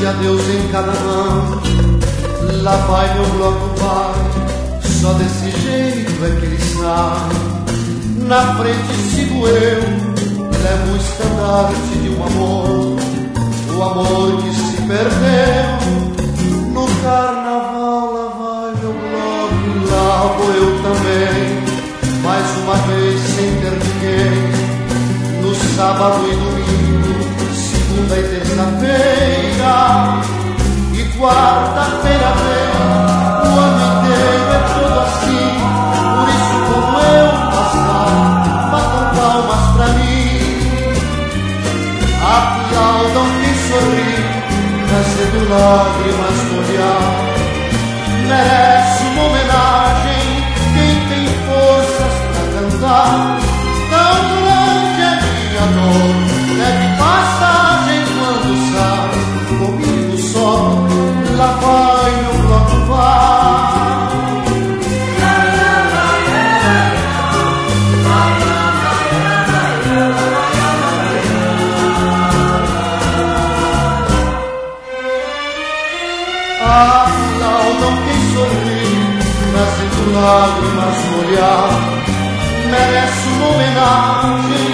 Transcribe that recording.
adeus em cada mão. Lá vai meu bloco, vai, só desse jeito é que ele sai. Na frente sigo eu, levo o estandarte de um amor, o amor que se perdeu. No carnaval lá vai meu bloco e lá vou eu também, mais uma vez sem ter ninguém. No sábado e domingo, segunda e terça-feira e quarta-feira vem. O ano inteiro é todo assim, por isso como eu passar, batam palmas pra mim. Aplaudam quem sorri, trazendo lágrimas no olhar. Merece uma homenagem quem tem forças pra cantar. Tão grande é minha dor, leve passagem quando sai. Comigo só, lá vai meu bloco, vai. Aplaudam quem sorri, trazendo lágrimas no olhar. Merece uma homenagem